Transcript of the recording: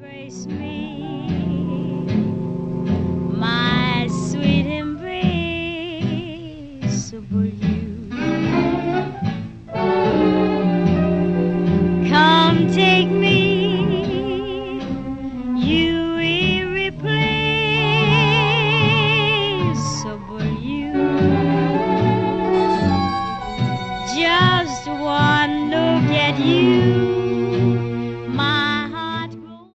Embrace me, my sweet embraceable you. Come take me, you irreplaceable you. Just one look at you